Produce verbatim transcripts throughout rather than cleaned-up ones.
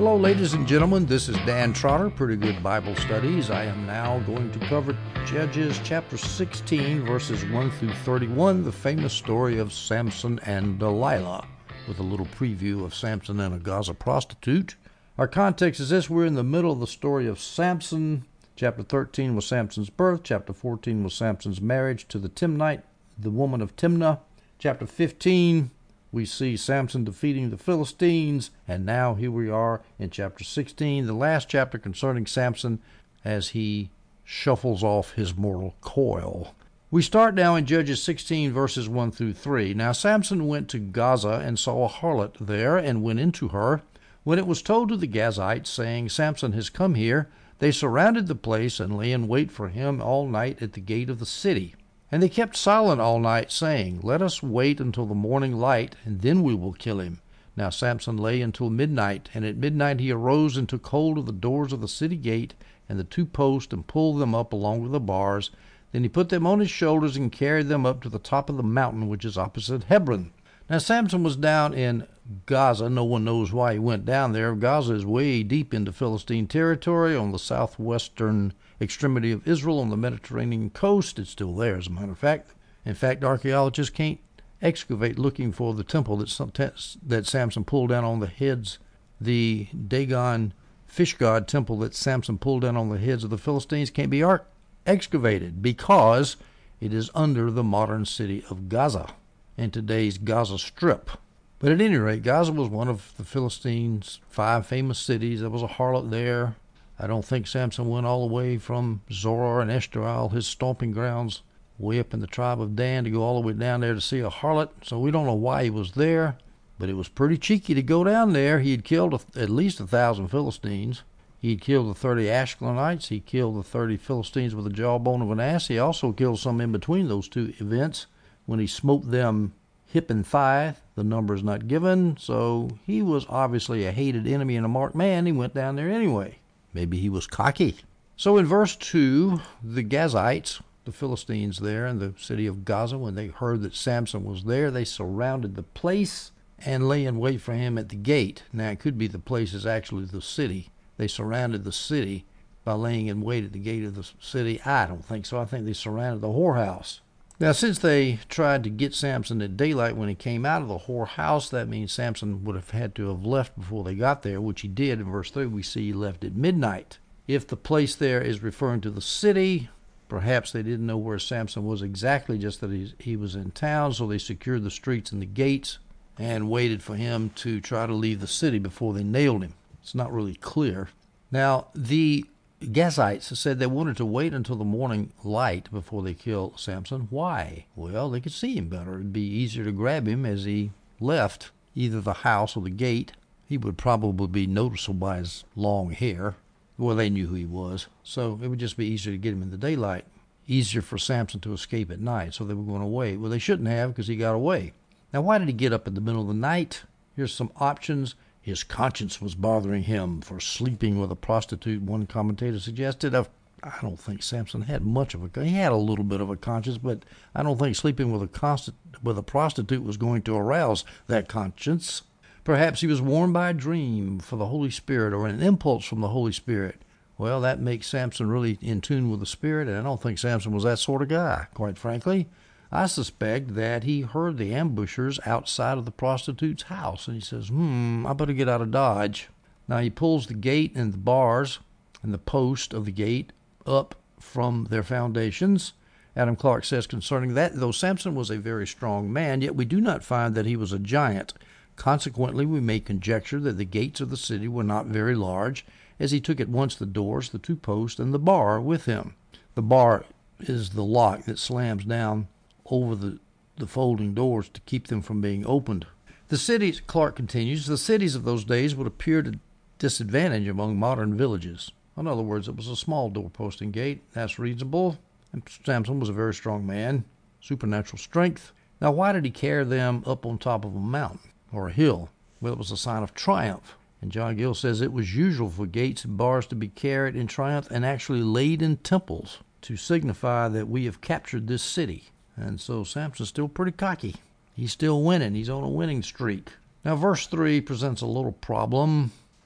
Hello, ladies and gentlemen. This is Dan Trotter, Pretty Good Bible Studies. I am now going to cover Judges chapter sixteen, verses one through thirty-one, the famous story of Samson and Delilah, with a little preview of Samson and a Gaza prostitute. Our context is this: we're in the middle of the story of Samson. Chapter thirteen was Samson's birth. Chapter fourteen was Samson's marriage to the Timnite, the woman of Timnah. Chapter fifteen, we see Samson defeating the Philistines, and now here we are in chapter sixteen, the last chapter concerning Samson as he shuffles off his mortal coil. We start now in Judges sixteen, verses one through three. Now Samson went to Gaza and saw a harlot there and went into her. When it was told to the Gazites, saying, Samson has come here, they surrounded the place and lay in wait for him all night at the gate of the city. And they kept silent all night, saying, Let us wait until the morning light, and then we will kill him. Now Samson lay until midnight, and at midnight he arose and took hold of the doors of the city gate and the two posts, and pulled them up along with the bars. Then he put them on his shoulders and carried them up to the top of the mountain which is opposite Hebron. Now Samson was down in Gaza. No one knows why he went down there. Gaza is way deep into Philistine territory on the southwestern extremity of Israel on the Mediterranean coast. It's still there, as a matter of fact. In fact, archaeologists can't excavate looking for the temple that, that Samson pulled down on the heads, the Dagon fish god temple that Samson pulled down on the heads of the Philistines can't be ar- excavated because it is under the modern city of Gaza in today's Gaza Strip. But at any rate, Gaza was one of the Philistines' five famous cities. There was a harlot there. I don't think Samson went all the way from Zorar and Eshtaol, his stomping grounds, way up in the tribe of Dan, to go all the way down there to see a harlot. So we don't know why he was there, but it was pretty cheeky to go down there. He had killed a, at least a thousand Philistines. He had killed the thirty Ashkelonites. He killed the thirty Philistines with the jawbone of an ass. He also killed some in between those two events when he smote them hip and thigh. The number is not given, so he was obviously a hated enemy and a marked man. He went down there anyway. Maybe he was cocky. So in verse two, the Gazites, the Philistines there in the city of Gaza, when they heard that Samson was there, they surrounded the place and lay in wait for him at the gate. Now, it could be the place is actually the city. They surrounded the city by laying in wait at the gate of the city. I don't think so. I think they surrounded the whorehouse. Now, since they tried to get Samson at daylight when he came out of the whorehouse, that means Samson would have had to have left before they got there, which he did. In verse three, we see he left at midnight. If the place there is referring to the city, perhaps they didn't know where Samson was exactly, just that he, he was in town, so they secured the streets and the gates and waited for him to try to leave the city before they nailed him. It's not really clear. Now, the Gazites said they wanted to wait until the morning light before they kill Samson. Why? Well, they could see him better. It'd be easier to grab him as he left either the house or the gate. He would probably be noticeable by his long hair. Well, they knew who he was, so it would just be easier to get him in the daylight. Easier for Samson to escape at night, so they were going to wait. Well, they shouldn't have, because he got away. Now, why did he get up in the middle of the night? Here's some options. His conscience was bothering him for sleeping with a prostitute, one commentator suggested. I don't think Samson had much of a, he had a little bit of a conscience, but I don't think sleeping with a, constant, with a prostitute was going to arouse that conscience. Perhaps he was warned by a dream for the Holy Spirit or an impulse from the Holy Spirit. Well, that makes Samson really in tune with the Spirit, and I don't think Samson was that sort of guy, quite frankly. I suspect that he heard the ambushers outside of the prostitute's house, and he says, hmm, I better get out of Dodge. Now he pulls the gate and the bars and the post of the gate up from their foundations. Adam Clark says concerning that, though Samson was a very strong man, yet we do not find that he was a giant. Consequently, we may conjecture that the gates of the city were not very large, as he took at once the doors, the two posts, and the bar with him. The bar is the lock that slams down over the, the folding doors to keep them from being opened. The cities, Clark continues, the cities of those days would appear to disadvantage among modern villages. In other words, it was a small doorpost and gate. That's reasonable. And Samson was a very strong man, supernatural strength. Now, why did he carry them up on top of a mountain or a hill? Well, it was a sign of triumph. And John Gill says it was usual for gates and bars to be carried in triumph and actually laid in temples to signify that we have captured this city. And so Samson's still pretty cocky. He's still winning. He's on a winning streak. Now, verse three presents a little problem.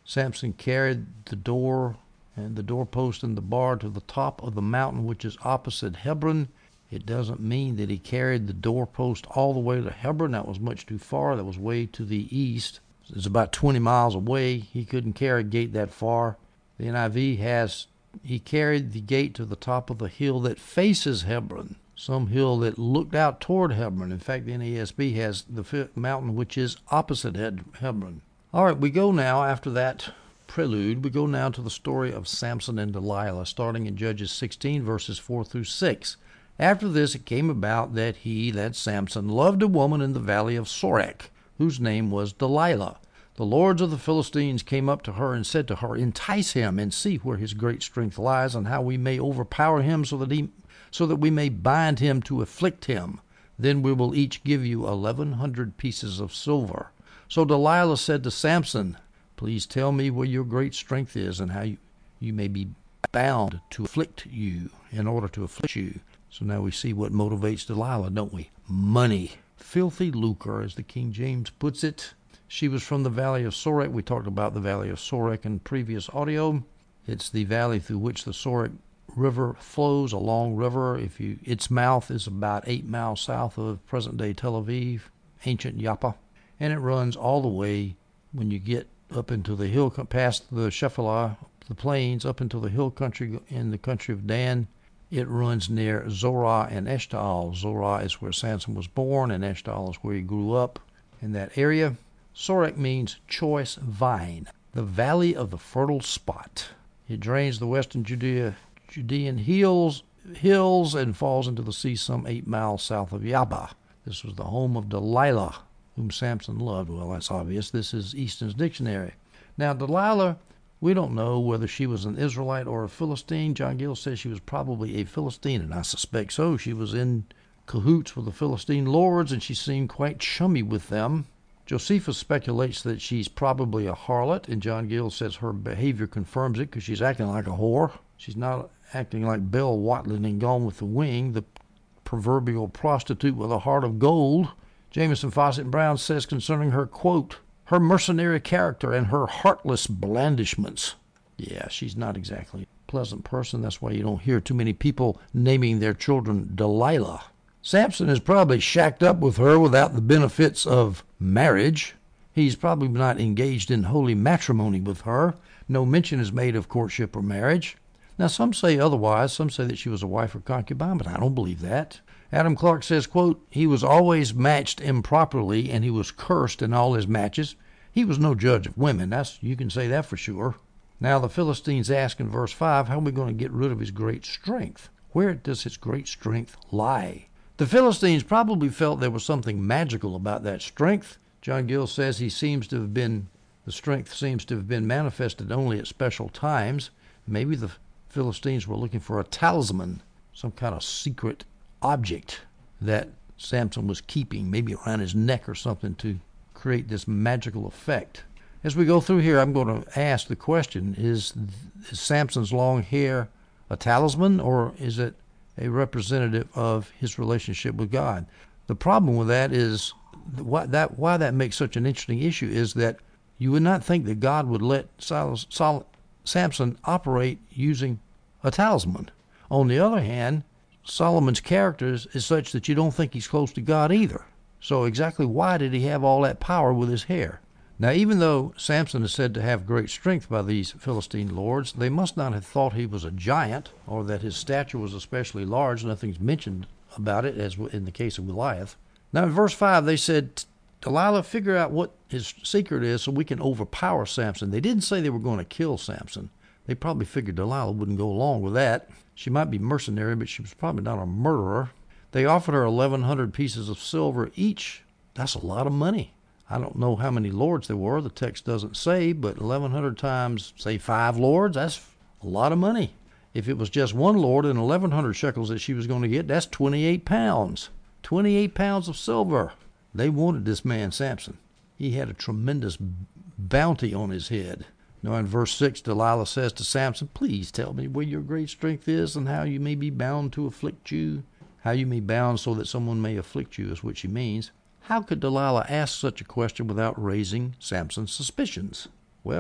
Samson carried the door and the doorpost and the bar to the top of the mountain, which is opposite Hebron. It doesn't mean that he carried the doorpost all the way to Hebron. That was much too far. That was way to the east. It's about twenty miles away. He couldn't carry a gate that far. The N I V has, he carried the gate to the top of the hill that faces Hebron, some hill that looked out toward Hebron. In fact, the N A S B has the mountain which is opposite Hebron. All right, we go now, after that prelude, we go now to the story of Samson and Delilah, starting in Judges sixteen, verses four through six. After this, it came about that he, that Samson, loved a woman in the valley of Sorek, whose name was Delilah. The lords of the Philistines came up to her and said to her, "Entice him and see where his great strength lies, and how we may overpower him, so that he, so that we may bind him to afflict him. Then we will each give you eleven hundred pieces of silver." So Delilah said to Samson, "Please tell me where your great strength is, and how you, you may be bound to afflict you, in order to afflict you." So now we see what motivates Delilah, don't we? Money. Filthy lucre, as the King James puts it. She was from the valley of Sorek. We talked about the valley of Sorek in previous audio. It's the valley through which the Sorek River flows, a long river. If you, its mouth is about eight miles south of present-day Tel Aviv, ancient Joppa. And it runs all the way, when you get up into the hill, past the Shephelah, the plains, up into the hill country in the country of Dan. It runs near Zorah and Eshtaol. Zorah is where Samson was born, and Eshtaol is where he grew up in that area. Sorek means choice vine, the valley of the fertile spot. It drains the western Judea, Judean hills, hills and falls into the sea some eight miles south of Yabba. This was the home of Delilah, whom Samson loved. Well, that's obvious. This is Easton's dictionary. Now, Delilah, we don't know whether she was an Israelite or a Philistine. John Gill says she was probably a Philistine, and I suspect so. She was in cahoots with the Philistine lords, and she seemed quite chummy with them. Josephus speculates that she's probably a harlot, and John Gill says her behavior confirms it because she's acting like a whore. She's not acting like Belle Watling in Gone with the Wind, the proverbial prostitute with a heart of gold. Jameson, Fawcett, and Brown says concerning her, quote, "Her mercenary character and her heartless blandishments." Yeah, she's not exactly a pleasant person. That's why you don't hear too many people naming their children Delilah. Samson is probably shacked up with her without the benefits of marriage. He's probably not engaged in holy matrimony with her. No mention is made of courtship or marriage. Now, some say otherwise. Some say that she was a wife or concubine, but I don't believe that. Adam Clark says, quote, "He was always matched improperly, and he was cursed in all his matches. He was no judge of women." That's, you can say that for sure. Now, the Philistines ask in verse five, how are we going to get rid of his great strength? Where does his great strength lie? The Philistines probably felt there was something magical about that strength. John Gill says he seems to have been, the strength seems to have been manifested only at special times. Maybe the Philistines were looking for a talisman, some kind of secret object that Samson was keeping, maybe around his neck or something, to create this magical effect. As we go through here, I'm going to ask the question, is, is Samson's long hair a talisman, or is it a representative of his relationship with God? The problem with that is, why that, why that makes such an interesting issue is that you would not think that God would let Sol, Sol, Samson operate using a talisman. On the other hand, Solomon's character is, is such that you don't think he's close to God either. So exactly why did he have all that power with his hair? Now, even though Samson is said to have great strength by these Philistine lords, they must not have thought he was a giant or that his stature was especially large. Nothing's mentioned about it, as in the case of Goliath. Now, in verse five, they said, "Delilah, figure out what his secret is so we can overpower Samson." They didn't say they were going to kill Samson. They probably figured Delilah wouldn't go along with that. She might be mercenary, but she was probably not a murderer. They offered her eleven hundred pieces of silver each. That's a lot of money. I don't know how many lords there were. The text doesn't say, but eleven hundred times, say, five lords, that's a lot of money. If it was just one lord and eleven hundred shekels that she was going to get, that's twenty-eight pounds. twenty-eight pounds of silver. They wanted this man, Samson. He had a tremendous bounty on his head. Now, in verse six, Delilah says to Samson, "Please tell me where your great strength is, and how you may be bound to afflict you." How you may be bound so that someone may afflict you is what she means. How could Delilah ask such a question without raising Samson's suspicions? Well,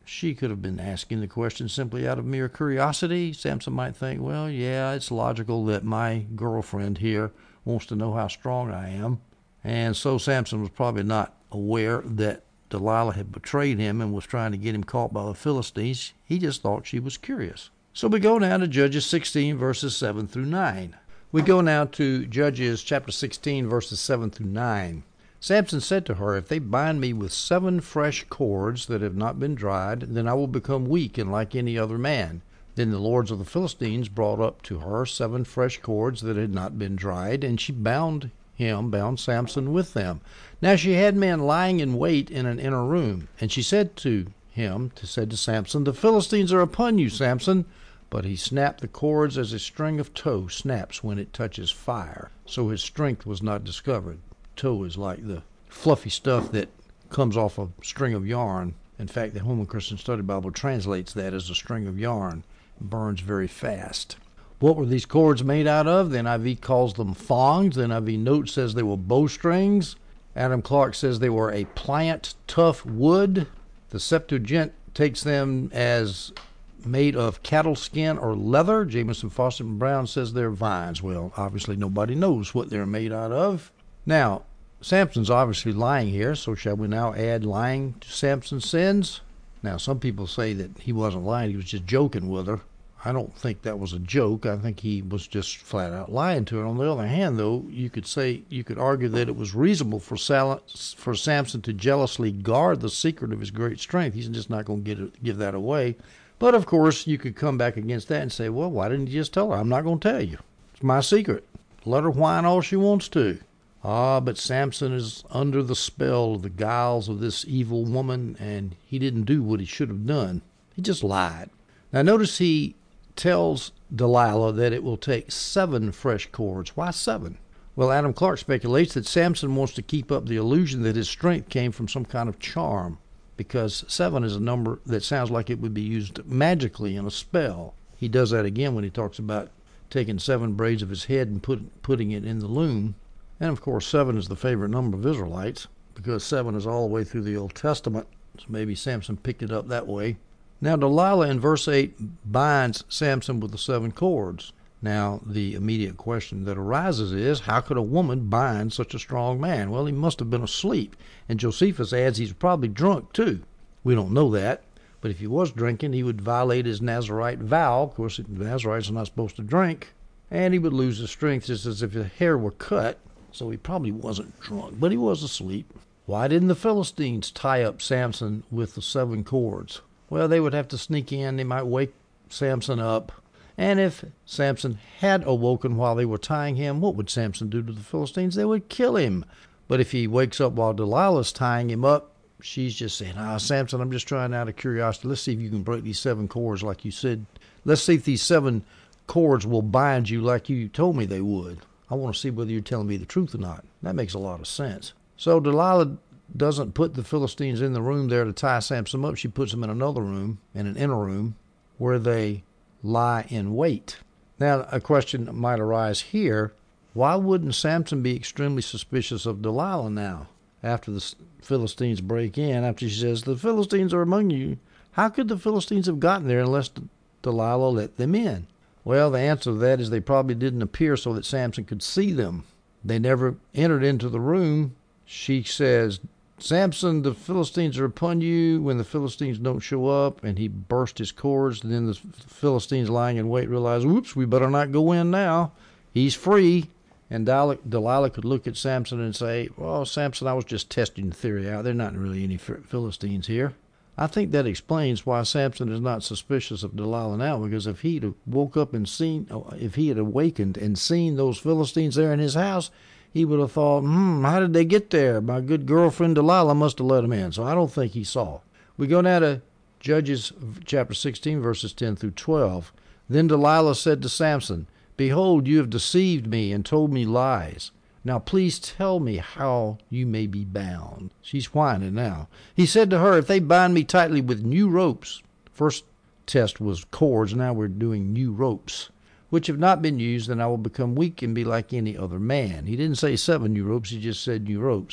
she could have been asking the question simply out of mere curiosity. Samson might think, well, yeah, it's logical that my girlfriend here wants to know how strong I am. And so Samson was probably not aware that Delilah had betrayed him and was trying to get him caught by the Philistines. He just thought she was curious. So we go now to Judges sixteen, verses seven through nine. We go now to Judges chapter sixteen, verses seven through nine. Samson said to her, if they bind me with seven fresh cords that have not been dried, then I will become weak and like any other man. Then the lords of the Philistines brought up to her seven fresh cords that had not been dried, and she bound him, bound Samson with them. Now she had men lying in wait in an inner room, and she said to him, to said to Samson, the Philistines are upon you, Samson. But he snapped the cords as a string of tow snaps when it touches fire. So his strength was not discovered. Tow is like the fluffy stuff that comes off a string of yarn. In fact, the Holman Christian Study Bible translates that as a string of yarn. It burns very fast. What were these cords made out of? The N I V calls them thongs. The N I V note says they were bowstrings. Adam Clark says they were a pliant, tough wood. The Septuagint takes them as made of cattle skin or leather. Jamieson, Fausset, and Brown says they're vines. Well, obviously nobody knows what they're made out of. Now, Samson's obviously lying here, so shall we now add lying to Samson's sins? Now, some people say that he wasn't lying, he was just joking with her. I don't think that was a joke. I think he was just flat out lying to her. On the other hand, though, you could say, you could argue that it was reasonable for Sal- for Samson to jealously guard the secret of his great strength. He's just not going to get it, give that away. But, of course, you could come back against that and say, well, why didn't you just tell her? I'm not going to tell you. It's my secret. Let her whine all she wants to. Ah, but Samson is under the spell of the guiles of this evil woman, and he didn't do what he should have done. He just lied. Now, notice he tells Delilah that it will take seven fresh cords. Why seven? Well, Adam Clark speculates that Samson wants to keep up the illusion that his strength came from some kind of charm, because seven is a number that sounds like it would be used magically in a spell. He does that again when he talks about taking seven braids of his head and put, putting it in the loom. And, of course, seven is the favorite number of Israelites, because seven is all the way through the Old Testament. So maybe Samson picked it up that way. Now, Delilah in verse eight binds Samson with the seven cords. Now, the immediate question that arises is, how could a woman bind such a strong man? Well, he must have been asleep. And Josephus adds he's probably drunk, too. We don't know that. But if he was drinking, he would violate his Nazirite vow. Of course, the Nazirites are not supposed to drink. And he would lose his strength just as if his hair were cut. So he probably wasn't drunk, but he was asleep. Why didn't the Philistines tie up Samson with the seven cords? Well, they would have to sneak in. They might wake Samson up. And if Samson had awoken while they were tying him, what would Samson do to the Philistines? They would kill him. But if he wakes up while Delilah's tying him up, she's just saying, ah, Samson, I'm just trying out of curiosity. Let's see if you can break these seven cords like you said. Let's see if these seven cords will bind you like you told me they would. I want to see whether you're telling me the truth or not. That makes a lot of sense. So Delilah doesn't put the Philistines in the room there to tie Samson up. She puts them in another room, in an inner room, where they lie in wait. Now, a question might arise here. Why wouldn't Samson be extremely suspicious of Delilah now, after the Philistines break in, after she says, the Philistines are among you? How could the Philistines have gotten there unless Delilah let them in? Well, the answer to that is they probably didn't appear so that Samson could see them. They never entered into the room. She says, Samson, the Philistines are upon you. When the Philistines don't show up, and he burst his cords, and then the Philistines lying in wait realize, whoops, we better not go in now. He's free. And Delilah could look at Samson and say, well, Samson, I was just testing the theory out. There are not really any Philistines here. I think that explains why Samson is not suspicious of Delilah now, because if he'd have woke up and seen, if he had awakened and seen those Philistines there in his house, he would have thought, hmm, how did they get there? My good girlfriend Delilah must have let them in. So I don't think he saw. We go now to Judges chapter sixteen, verses ten through twelve. Then Delilah said to Samson, behold, you have deceived me and told me lies. Now please tell me how you may be bound. She's whining now. He said to her, if they bind me tightly with new ropes. First test was cords, now we're doing new ropes, which have not been used, then I will become weak and be like any other man. He didn't say seven new ropes, he just said new ropes.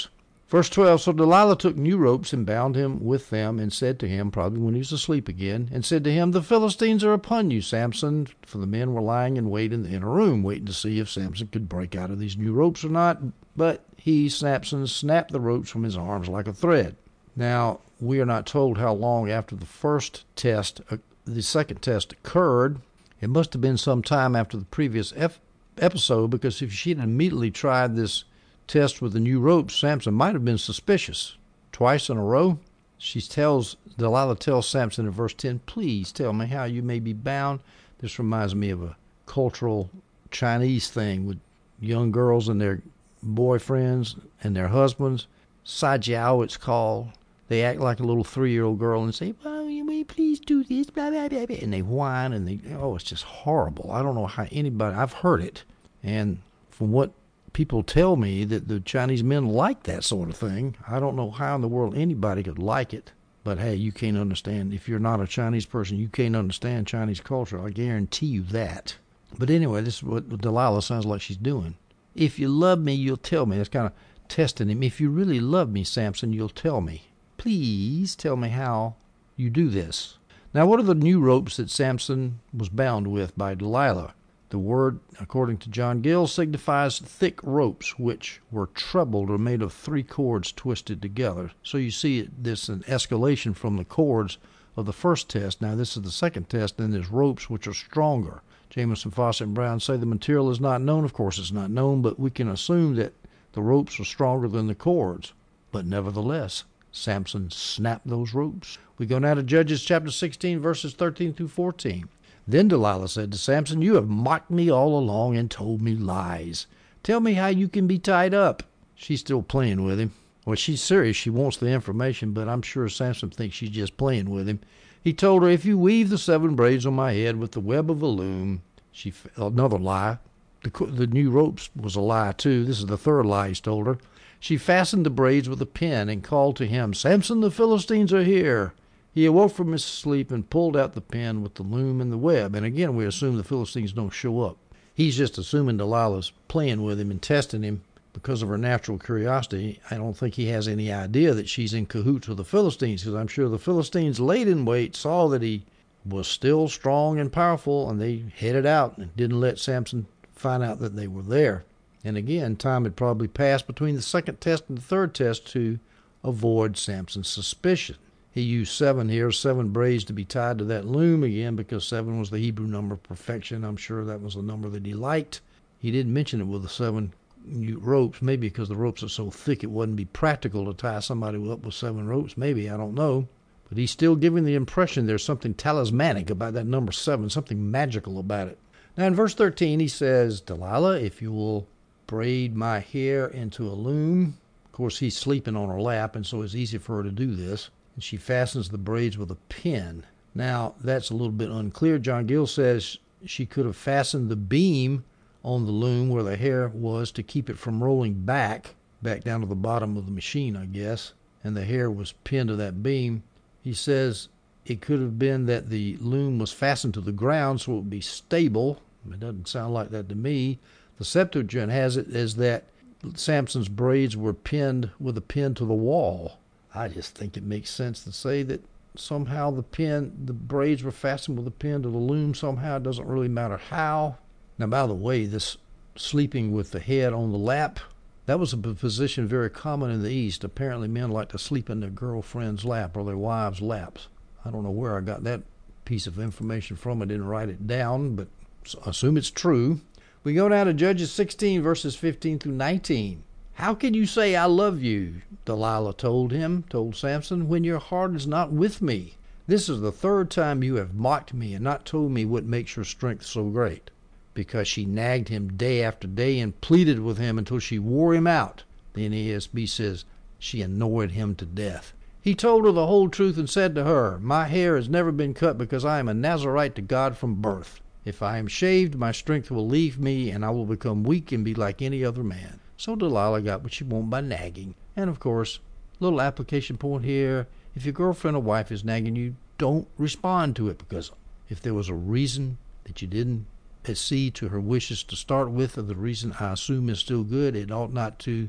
Verse twelve, so Delilah took new ropes and bound him with them and said to him, probably when he was asleep again, and said to him, the Philistines are upon you, Samson. For the men were lying in wait in the inner room, waiting to see if Samson could break out of these new ropes or not. But he, Samson, snapped the ropes from his arms like a thread. Now, we are not told how long after the first test, uh, the second test occurred. It must have been some time after the previous ep- episode, because if she had immediately tried this test with the new ropes, Samson might have been suspicious. Twice in a row, she tells, Delilah tells Samson in verse ten, please tell me how you may be bound. This reminds me of a cultural Chinese thing with young girls and their boyfriends and their husbands. Sajiao, it's called. They act like a little three-year-old girl and say, well, will you please do this, blah, blah, blah, blah. And they whine and they, oh, it's just horrible. I don't know how anybody, I've heard it. And from what people tell me, that the Chinese men like that sort of thing. I don't know how in the world anybody could like it. But hey, you can't understand. If you're not a Chinese person, you can't understand Chinese culture. I guarantee you that. But anyway, this is what Delilah sounds like she's doing. If you love me, you'll tell me. That's kind of testing him. If you really love me, Samson, you'll tell me. Please tell me how you do this. Now, what are the new ropes that Samson was bound with by Delilah? The word, according to John Gill, signifies thick ropes, which were trebled or made of three cords twisted together. So you see this an escalation from the cords of the first test. Now this is the second test, and there's ropes which are stronger. Jamieson, Fawcett, and Brown say the material is not known. Of course it's not known, but we can assume that the ropes are stronger than the cords. But nevertheless, Samson snapped those ropes. We go now to Judges chapter sixteen, verses thirteen through fourteen. Then Delilah said to Samson, you have mocked me all along and told me lies. Tell me how you can be tied up. She's still playing with him. Well, she's serious. She wants the information, but I'm sure Samson thinks she's just playing with him. He told her, if you weave the seven braids on my head with the web of a loom. She, another lie. The, the new ropes was a lie, too. This is the third lie he's told her. She fastened the braids with a pin and called to him, Samson, the Philistines are here. He awoke from his sleep and pulled out the pin with the loom and the web. And again, we assume the Philistines don't show up. He's just assuming Delilah's playing with him and testing him because of her natural curiosity. I don't think he has any idea that she's in cahoots with the Philistines, because I'm sure the Philistines laid in wait, saw that he was still strong and powerful, and they headed out and didn't let Samson find out that they were there. And again, time had probably passed between the second test and the third test to avoid Samson's suspicion. He used seven here, seven braids to be tied to that loom again, because seven was the Hebrew number of perfection. I'm sure that was the number that he liked. He didn't mention it with the seven ropes, maybe because the ropes are so thick it wouldn't be practical to tie somebody up with seven ropes. Maybe, I don't know. But he's still giving the impression there's something talismanic about that number seven, something magical about it. Now in verse thirteen, he says, Delilah, if you will braid my hair into a loom. Of course, he's sleeping on her lap, and so it's easy for her to do this. And she fastens the braids with a pin. Now, that's a little bit unclear. John Gill says she could have fastened the beam on the loom where the hair was to keep it from rolling back, back down to the bottom of the machine, I guess, and the hair was pinned to that beam. He says it could have been that the loom was fastened to the ground so it would be stable. It doesn't sound like that to me. The Septuagint has it as that Samson's braids were pinned with a pin to the wall. I just think it makes sense to say that somehow the pin, the braids were fastened with a pin to the loom somehow. It doesn't really matter how. Now, by the way, this sleeping with the head on the lap, that was a position very common in the East. Apparently, men like to sleep in their girlfriend's lap or their wives' laps. I don't know where I got that piece of information from. I didn't write it down, but assume it's true. We go now to Judges sixteen, verses fifteen through nineteen. How can you say I love you, Delilah told him, told Samson, when your heart is not with me? This is the third time you have mocked me and not told me what makes your strength so great. Because she nagged him day after day and pleaded with him until she wore him out. The N A S B says she annoyed him to death. He told her the whole truth and said to her, my hair has never been cut because I am a Nazarite to God from birth. If I am shaved, my strength will leave me, and I will become weak and be like any other man. So Delilah got what she wanted by nagging. And of course, little application point here, if your girlfriend or wife is nagging you, don't respond to it, because if there was a reason that you didn't accede to her wishes to start with, or the reason I assume is still good, it ought not to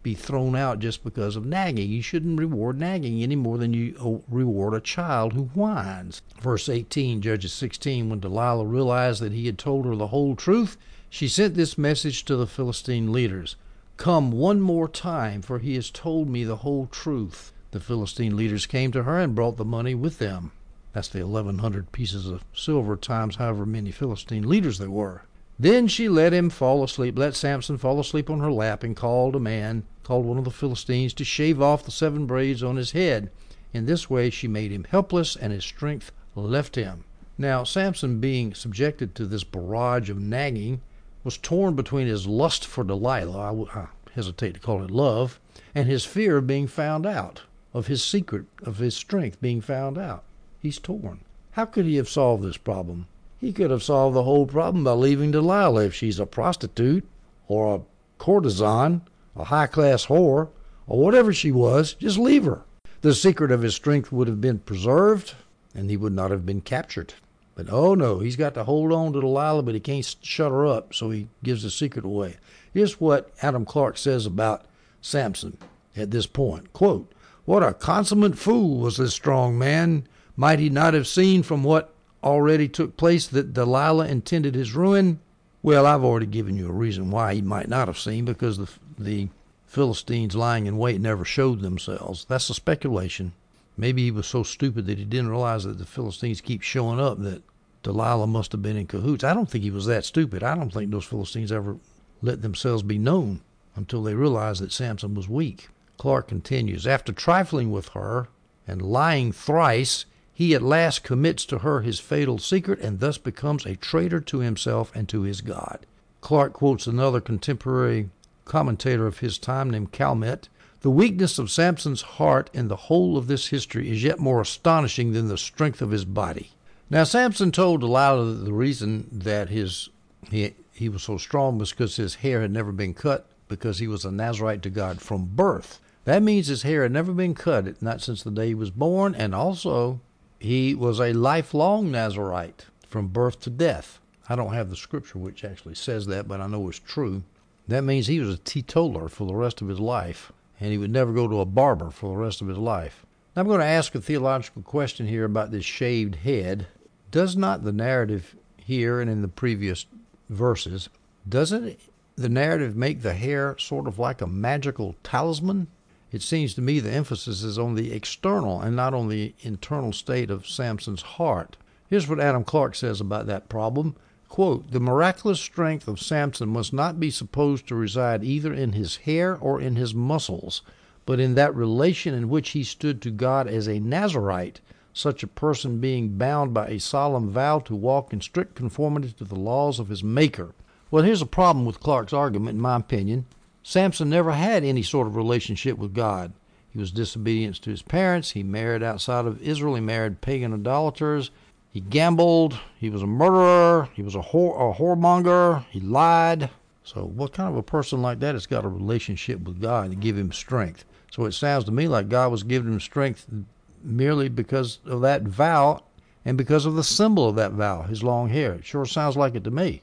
be thrown out just because of nagging. You shouldn't reward nagging any more than you reward a child who whines. Verse eighteen, Judges sixteen, when Delilah realized that he had told her the whole truth, she sent this message to the Philistine leaders. Come one more time, for he has told me the whole truth. The Philistine leaders came to her and brought the money with them. That's the eleven hundred pieces of silver times however many Philistine leaders there were. Then she let him fall asleep, let Samson fall asleep on her lap, and called a man, called one of the Philistines, to shave off the seven braids on his head. In this way she made him helpless, and his strength left him. Now Samson, being subjected to this barrage of nagging, was torn between his lust for Delilah, I, w- I hesitate to call it love, and his fear of being found out, of his secret, of his strength being found out. He's torn. How could he have solved this problem? He could have solved the whole problem by leaving Delilah. If she's a prostitute or a courtesan, a high-class whore, or whatever she was, just leave her. The secret of his strength would have been preserved, and he would not have been captured. But oh no, he's got to hold on to Delilah, but he can't shut her up, so he gives the secret away. Here's what Adam Clarke says about Samson at this point. Quote, "What a consummate fool was this strong man. Might he not have seen from what already took place that Delilah intended his ruin?" Well, I've already given you a reason why he might not have seen, because the, the Philistines lying in wait never showed themselves. That's a speculation. Maybe he was so stupid that he didn't realize that the Philistines keep showing up, that Delilah must have been in cahoots. I don't think he was that stupid. I don't think those Philistines ever let themselves be known until they realized that Samson was weak. Clarke continues, after trifling with her and lying thrice, he at last commits to her his fatal secret and thus becomes a traitor to himself and to his God. Clarke quotes another contemporary commentator of his time named Calmet. The weakness of Samson's heart in the whole of this history is yet more astonishing than the strength of his body. Now, Samson told Delilah that the reason that his he, he was so strong was because his hair had never been cut, because he was a Nazarite to God from birth. That means his hair had never been cut, not since the day he was born, and also he was a lifelong Nazarite from birth to death. I don't have the scripture which actually says that, but I know it's true. That means he was a teetotaler for the rest of his life, and he would never go to a barber for the rest of his life. Now, I'm going to ask a theological question here about this shaved head. Does not the narrative here and in the previous verses, doesn't the narrative make the hair sort of like a magical talisman? It seems to me the emphasis is on the external and not on the internal state of Samson's heart. Here's what Adam Clarke says about that problem. Quote, the miraculous strength of Samson must not be supposed to reside either in his hair or in his muscles, but in that relation in which he stood to God as a Nazarite, such a person being bound by a solemn vow to walk in strict conformity to the laws of his Maker. Well, here's a problem with Clarke's argument, in my opinion. Samson never had any sort of relationship with God. He was disobedient to his parents. He married outside of Israel. He married pagan idolaters. He gambled. He was a murderer. He was a, whore, a whoremonger. He lied. So what kind of a person like that has got a relationship with God to give him strength? So it sounds to me like God was giving him strength merely because of that vow and because of the symbol of that vow, his long hair. It sure sounds like it to me.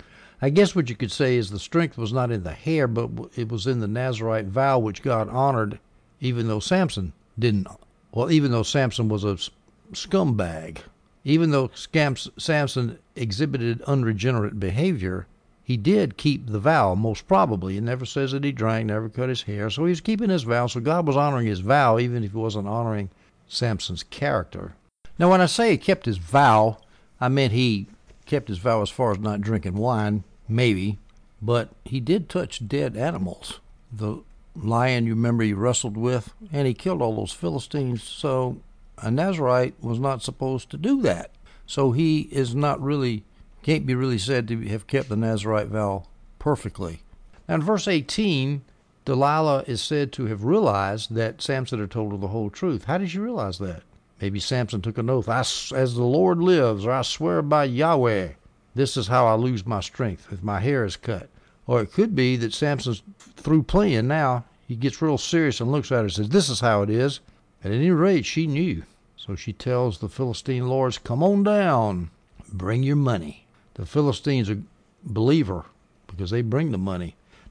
I guess what you could say is the strength was not in the hair, but it was in the Nazarite vow which God honored, even though Samson didn't. Well, even though Samson was a scumbag, even though Samson exhibited unregenerate behavior, he did keep the vow, most probably. It never says that he drank, never cut his hair, so he was keeping his vow. So God was honoring his vow, even if he wasn't honoring Samson's character. Now, when I say he kept his vow, I meant he kept his vow as far as not drinking wine, maybe, but he did touch dead animals. The lion, you remember, he wrestled with, and he killed all those Philistines, so a Nazarite was not supposed to do that. So he is not really, can't be really said to have kept the Nazarite vow perfectly. Now, in verse eighteen, Delilah is said to have realized that Samson had told her the whole truth. How did she realize that? Maybe Samson took an oath. I, as the Lord lives, or I swear by Yahweh, this is how I lose my strength, if my hair is cut. Or it could be that Samson's through playing now. He gets real serious and looks at her and says, this is how it is. At any rate, she knew. So she tells the Philistine lords, come on down, bring your money. The Philistines believe her because they bring the money.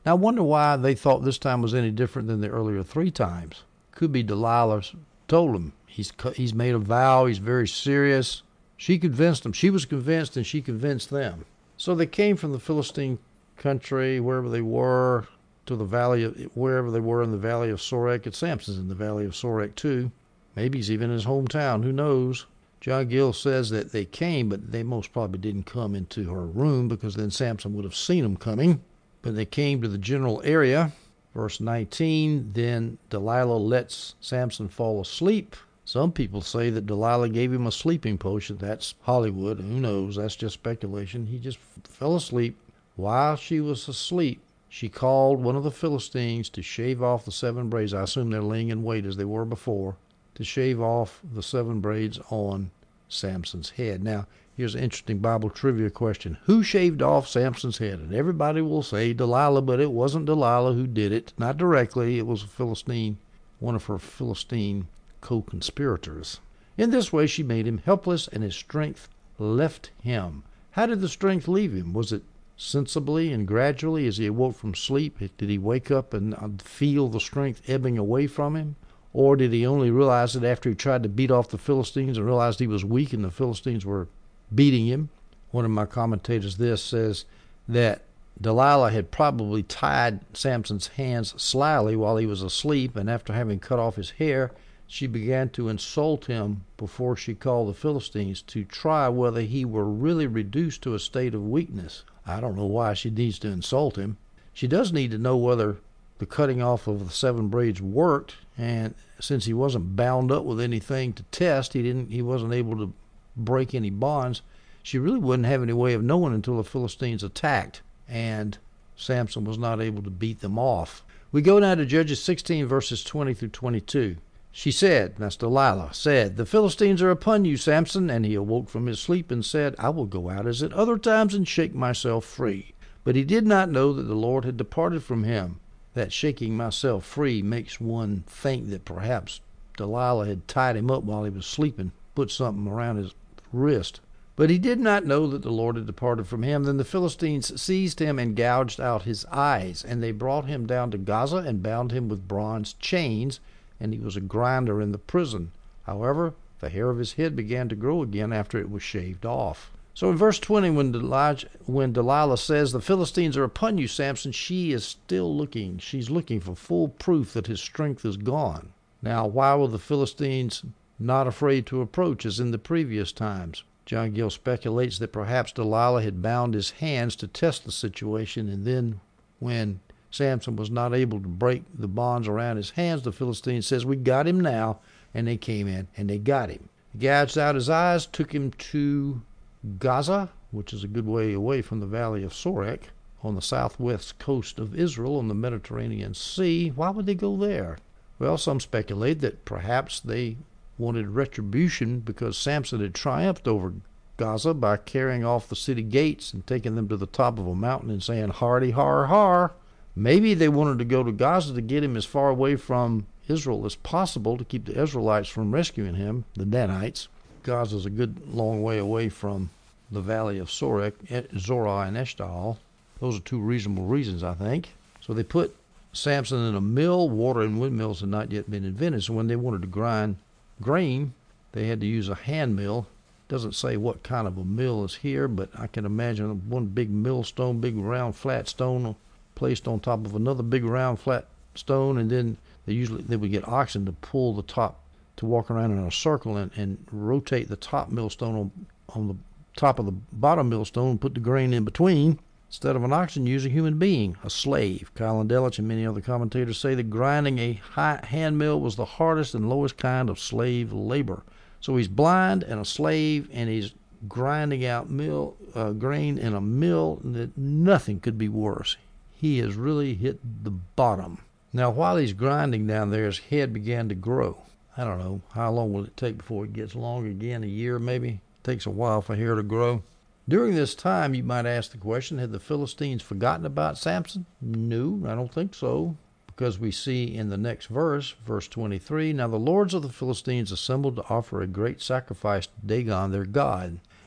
Now, I wonder why they thought this time was any different than the earlier three times. Could be Delilah told him. He's, he's made a vow. He's very serious. She convinced them. She was convinced, and she convinced them. So they came from the Philistine country, wherever they were, to the valley of, wherever they were in the valley of Sorek. And Samson's in the valley of Sorek too. Maybe he's even in his hometown. Who knows? John Gill says that they came, but they most probably didn't come into her room, because then Samson would have seen them coming. But they came to the general area. Verse nineteen, then Delilah lets Samson fall asleep. Some people say that Delilah gave him a sleeping potion. That's Hollywood. Who knows? That's just speculation. He just fell asleep. While she was asleep, she called one of the Philistines to shave off the seven braids. I assume they're laying in wait as they were before, to shave off the seven braids on Samson's head. Now, here's an interesting Bible trivia question. Who shaved off Samson's head? And everybody will say Delilah, but it wasn't Delilah who did it. Not directly. It was a Philistine, one of her Philistine co-conspirators. In this way, she made him helpless, and his strength left him. How did the strength leave him? Was it sensibly and gradually as he awoke from sleep? Did he wake up and feel the strength ebbing away from him? Or did he only realize it after he tried to beat off the Philistines and realized he was weak and the Philistines were beating him? One of my commentators this says that Delilah had probably tied Samson's hands slyly while he was asleep, and after having cut off his hair, she began to insult him before she called the Philistines to try whether he were really reduced to a state of weakness. I don't know why she needs to insult him. She does need to know whether the cutting off of the seven braids worked, and since he wasn't bound up with anything to test, he didn't he wasn't able to break any bonds. She really wouldn't have any way of knowing until the Philistines attacked, and Samson was not able to beat them off. We go now to Judges sixteen, verses twenty through twenty-two. She said, that's Delilah, said, the Philistines are upon you, Samson. And he awoke from his sleep and said, I will go out as at other times and shake myself free. But he did not know that the Lord had departed from him. That shaking myself free makes one think that perhaps Delilah had tied him up while he was sleeping, put something around his wrist. But he did not know that the Lord had departed from him. Then the Philistines seized him and gouged out his eyes. And they brought him down to Gaza and bound him with bronze chains, and he was a grinder in the prison. However, the hair of his head began to grow again after it was shaved off. So in verse twenty, when Delilah, when Delilah says, the Philistines are upon you, Samson, she is still looking. She's looking for full proof that his strength is gone. Now, why were the Philistines not afraid to approach as in the previous times? John Gill speculates that perhaps Delilah had bound his hands to test the situation, and then when Samson was not able to break the bonds around his hands, the Philistine says, we got him now. And they came in and they got him. Gouged out his eyes, took him to Gaza, which is a good way away from the valley of Sorek, on the southwest coast of Israel on the Mediterranean Sea. Why would they go there? Well, some speculate that perhaps they wanted retribution because Samson had triumphed over Gaza by carrying off the city gates and taking them to the top of a mountain and saying, hardy har har. Maybe they wanted to go to Gaza to get him as far away from Israel as possible to keep the Israelites from rescuing him, the Danites. Gaza's a good long way away from the valley of Sorek, Zorah, and Eshtaol. Those are two reasonable reasons, I think. So they put Samson in a mill. Water and windmills had not yet been invented, so when they wanted to grind grain, they had to use a hand mill. Doesn't say what kind of a mill is here, but I can imagine one big millstone, big round flat stone placed on top of another big round flat stone, and then they usually they would get oxen to pull the top, to walk around in a circle and, and rotate the top millstone on, on the top of the bottom millstone and put the grain in between. Instead of an oxen, use a human being, a slave. Kyle and Delich and many other commentators say that grinding a high hand mill was the hardest and lowest kind of slave labor. So he's blind and a slave, and he's grinding out mill uh, grain in a mill that nothing could be worse. He has really hit the bottom. Now, while he's grinding down there, his head began to grow. I don't know, how long will it take before it gets long again? A year, maybe? It takes a while for hair to grow. During this time, you might ask the question, had the Philistines forgotten about Samson? No, I don't think so, because we see in the next verse, verse twenty-three, now the lords of the Philistines assembled to offer a great sacrifice to Dagon their god.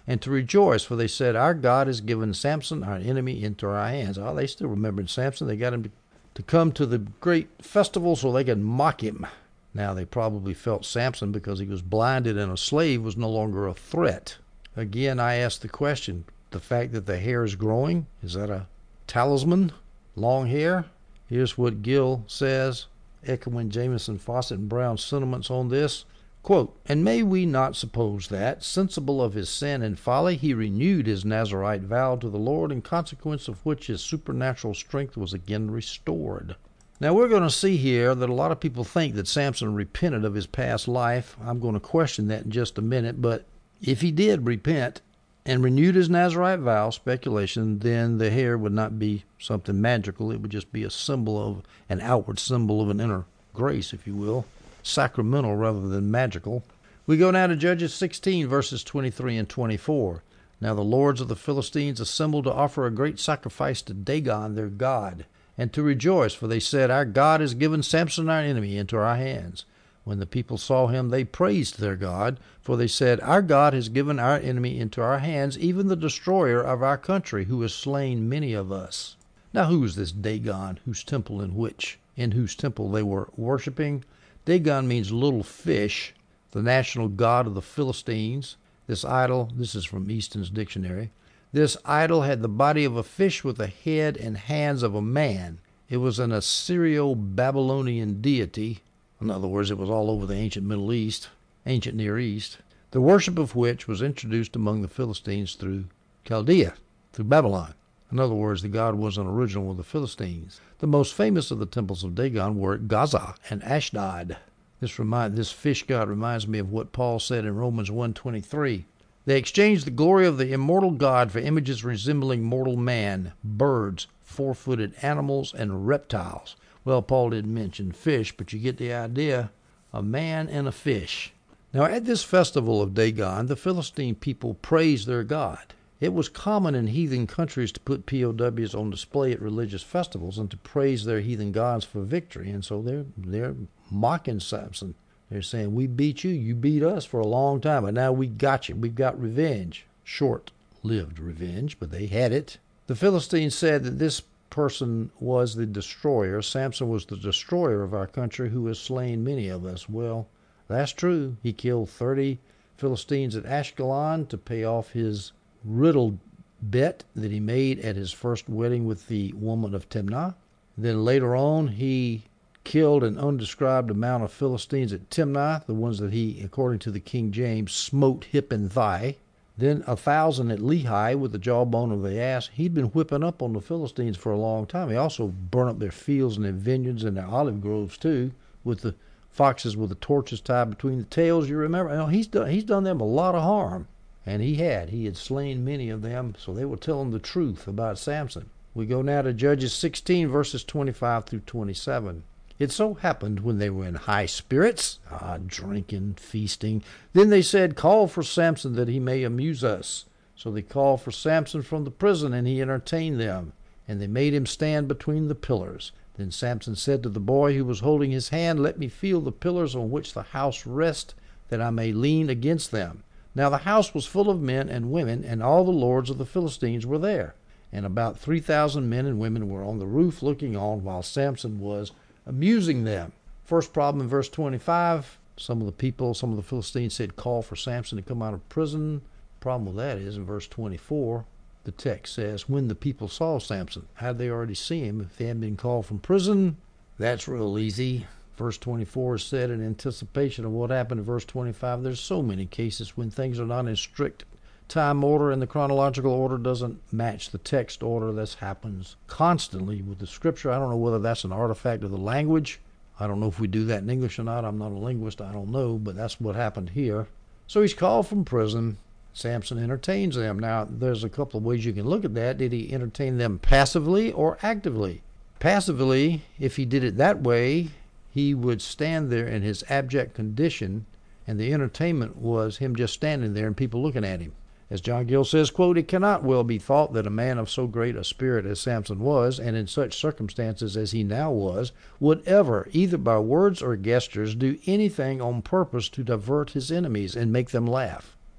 and to rejoice, for they said, our God has given Samson, our enemy, into our hands. Oh, they still remembered Samson. They got him to, to come to the great festival so they could mock him. Now, they probably felt Samson, because he was blinded and a slave, was no longer a threat. Again, I ask the question, the fact that the hair is growing, is that a talisman? Long hair? Here's what Gill says, echoing Jamieson, Fawcett, and Brown's sentiments on this. Quote, and may we not suppose that, sensible of his sin and folly, he renewed his Nazirite vow to the Lord, in consequence of which his supernatural strength was again restored. Now, we're going to see here that a lot of people think that Samson repented of his past life. I'm going to question that in just a minute, but if he did repent and renewed his Nazirite vow, speculation, then the hair would not be something magical. It would just be a symbol of, an outward symbol of an inner grace, if you will, sacramental rather than magical. We go now to Judges sixteen, verses twenty-three and twenty-four. Now the lords of the Philistines assembled to offer a great sacrifice to Dagon their god, and to rejoice, for they said, our God has given Samson our enemy into our hands. When the people saw him, they praised their God, for they said, our God has given our enemy into our hands, even the destroyer of our country, who has slain many of us. Now who is this Dagon, whose temple in which, in whose temple they were worshiping? Dagon means little fish, the national god of the Philistines. This idol, this is from Easton's dictionary, this idol had the body of a fish with the head and hands of a man. It was an Assyrio-Babylonian deity. In other words, it was all over the ancient Middle East, ancient Near East, the worship of which was introduced among the Philistines through Chaldea, through Babylon. In other words, the god wasn't original with the Philistines. The most famous of the temples of Dagon were at Gaza and Ashdod. This remind, this fish god reminds me of what Paul said in Romans one twenty-three. They exchanged the glory of the immortal God for images resembling mortal man, birds, four-footed animals, and reptiles. Well, Paul didn't mention fish, but you get the idea, a man and a fish. Now, at this festival of Dagon, the Philistine people praised their god. It was common in heathen countries to put P O Ws on display at religious festivals and to praise their heathen gods for victory, and so they're, they're mocking Samson. They're saying, we beat you, you beat us for a long time, but now we got you. We've got revenge. Short-lived revenge, but they had it. The Philistines said that this person was the destroyer. Samson was the destroyer of our country, who has slain many of us. Well, that's true. He killed thirty Philistines at Ashkelon to pay off his riddle bet that he made at his first wedding with the woman of Timnah. Then later on, he killed an undescribed amount of Philistines at Timnah, the ones that he, according to the King James, smote hip and thigh. Then a thousand at Lehi with the jawbone of the ass. He'd been whipping up on the Philistines for a long time. He also burned up their fields and their vineyards and their olive groves too, with the foxes with the torches tied between the tails. You remember? You know, he's done he's done them a lot of harm, and he had he had slain many of them. So they were telling the truth about Samson. We go now to Judges sixteen, verses twenty-five through twenty-seven. It so happened when they were in high spirits, ah, drinking, feasting, then they said, call for Samson that he may amuse us. So they called for Samson from the prison, and he entertained them. And they made him stand between the pillars. Then Samson said to the boy who was holding his hand, let me feel the pillars on which the house rests, that I may lean against them. Now the house was full of men and women, and all the lords of the Philistines were there. And about three thousand men and women were on the roof looking on, while Samson was amusing them. First problem in verse twenty-five, some of the people, some of the Philistines said, call for Samson to come out of prison. The problem with that is in verse twenty-four, the text says, when the people saw Samson. How'd they already see him if they hadn't been called from prison? That's real easy. Verse twenty-four is said in anticipation of what happened in verse twenty-five. There's so many cases when things are not in strict time order and the chronological order doesn't match the text order. This happens constantly with the scripture. I don't know whether that's an artifact of the language. I don't know if we do that in English or not. I'm not a linguist. I don't know, but that's what happened here. So he's called from prison. Samson entertains them. Now, there's a couple of ways you can look at that. Did he entertain them passively or actively? Passively, if he did it that way, he would stand there in his abject condition, and the entertainment was him just standing there and people looking at him. As John Gill says, quote, it cannot well be thought that a man of so great a spirit as Samson was, and in such circumstances as he now was, would ever, either by words or gestures, do anything on purpose to divert his enemies and make them laugh.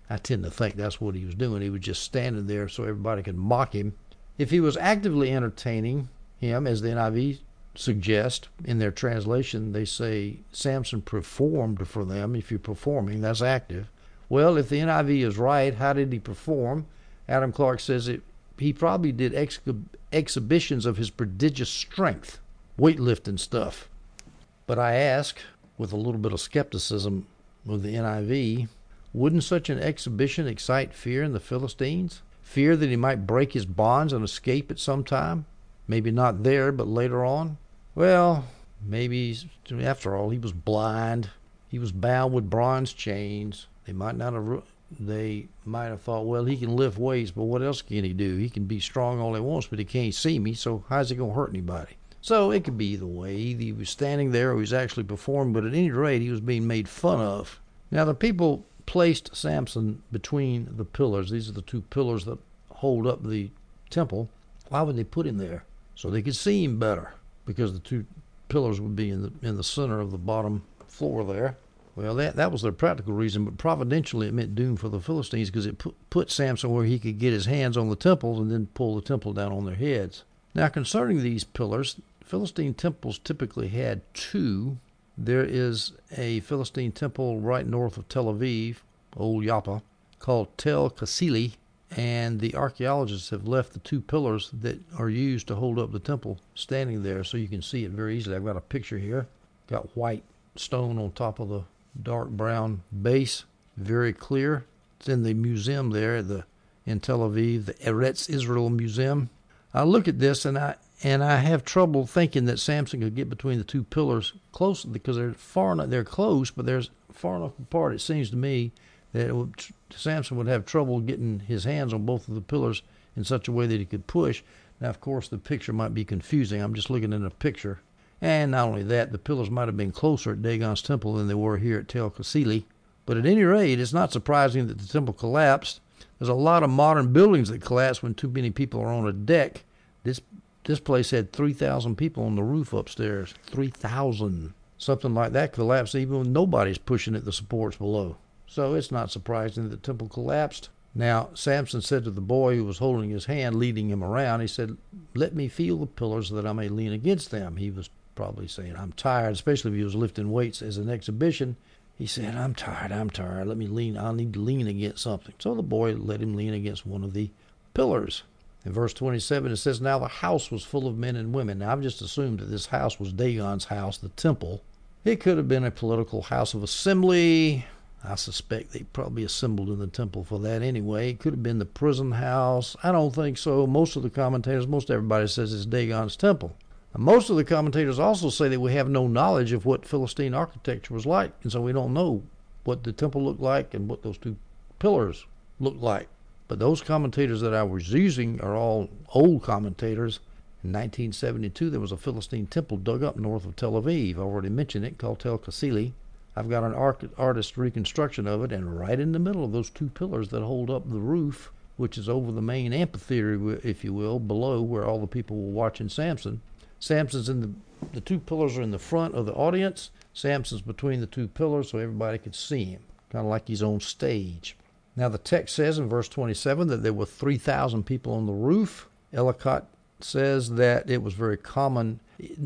I tend to think that's what he was doing. He was just standing there so everybody could mock him. If he was actively entertaining him, as the N I V suggests in their translation, they say Samson performed for them. If you're performing, that's active. Well, if the N I V is right, how did he perform? Adam Clark says it, he probably did ex- exhibitions of his prodigious strength, weightlifting stuff. But I ask, with a little bit of skepticism of the N I V, wouldn't such an exhibition excite fear in the Philistines? Fear that he might break his bonds and escape at some time? Maybe not there, but later on? Well, maybe, after all, he was blind. He was bound with bronze chains. They might not have, they might have thought, well, he can lift weights, but what else can he do? He can be strong all he wants, but he can't see me, so how's he going to hurt anybody? So it could be either way. Either he was standing there or he was actually performing, but at any rate, he was being made fun of. Now, the people placed Samson between the pillars. These are the two pillars that hold up the temple. Why would they put him there? So they could see him better, because the two pillars would be in the in the center of the bottom floor there. Well, that that was their practical reason, but providentially it meant doom for the Philistines, because it put, put Samson where he could get his hands on the temples and then pull the temple down on their heads. Now, concerning these pillars, Philistine temples typically had two. There is a Philistine temple right north of Tel Aviv, Old Joppa, called Tel Kasili, and the archaeologists have left the two pillars that are used to hold up the temple standing there, so you can see it very easily. I've got a picture here. Got white stone on top of the dark brown base, very clear. It's in the museum there the in Tel Aviv, the Eretz Israel Museum. I look at this and I and I have trouble thinking that Samson could get between the two pillars close, because they're far enough. They're close, but they're far enough apart. It seems to me that it would, Samson would have trouble getting his hands on both of the pillars in such a way that he could push. Now, of course, the picture might be confusing. I'm just looking at a picture. And not only that, the pillars might have been closer at Dagon's temple than they were here at Tel Kasili. But at any rate, it's not surprising that the temple collapsed. There's a lot of modern buildings that collapse when too many people are on a deck. This this place had three thousand people on the roof upstairs. three thousand. Something like that collapsed even when nobody's pushing at the supports below. So it's not surprising that the temple collapsed. Now, Samson said to the boy who was holding his hand, leading him around, he said, "Let me feel the pillars so that I may lean against them." He was probably saying, "I'm tired," especially if he was lifting weights as an exhibition. He said, I'm tired, I'm tired. Let me lean. I'll need to lean against something. So the boy let him lean against one of the pillars. In verse twenty-seven, it says, "Now the house was full of men and women." Now, I've just assumed that this house was Dagon's house, the temple. It could have been a political house of assembly. I suspect they probably assembled in the temple for that anyway. It could have been the prison house. I don't think so. Most of the commentators, most everybody says it's Dagon's temple. And most of the commentators also say that we have no knowledge of what Philistine architecture was like, and so we don't know what the temple looked like and what those two pillars looked like. But those commentators that I was using are all old commentators. In nineteen seventy-two, there was a Philistine temple dug up north of Tel Aviv. I already mentioned it, called Tel Kasili. I've got an artist reconstruction of it, and right in the middle of those two pillars that hold up the roof, which is over the main amphitheater, if you will, below where all the people were watching Samson. Samson's in the, the two pillars are in the front of the audience. Samson's between the two pillars so everybody could see him, kind of like he's on stage. Now the text says in verse twenty-seven that there were three thousand people on the roof. Ellicott says that it was very common.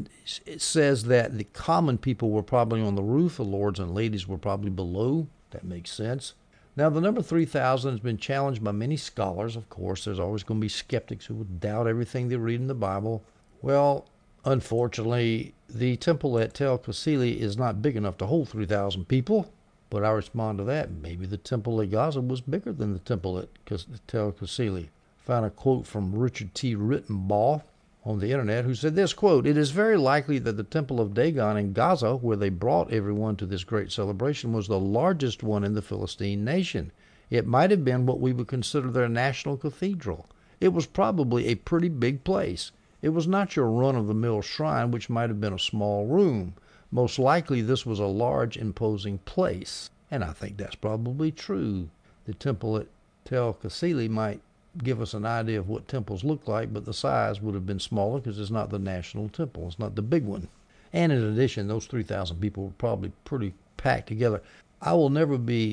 It says that the common people were probably on the roof. The lords and ladies were probably below. That makes sense. Now the number three thousand has been challenged by many scholars. Of course, there's always going to be skeptics who would doubt everything they read in the Bible. Well, unfortunately, the temple at Tel Kasili is not big enough to hold three thousand people. But I respond to that. Maybe the temple at Gaza was bigger than the temple at Tel Kasili. Found a quote from Richard T. Rittenbaugh on the internet, who said this, quote, "It is very likely that the temple of Dagon in Gaza, where they brought everyone to this great celebration, was the largest one in the Philistine nation. It might have been what we would consider their national cathedral. It was probably a pretty big place. It was not your run-of-the-mill shrine, which might have been a small room. Most likely this was a large, imposing place." And I think that's probably true. The temple at Tel Kasili might give us an idea of what temples look like, but the size would have been smaller because it's not the national temple. It's not the big one. And in addition, those three thousand people were probably pretty packed together. I will never be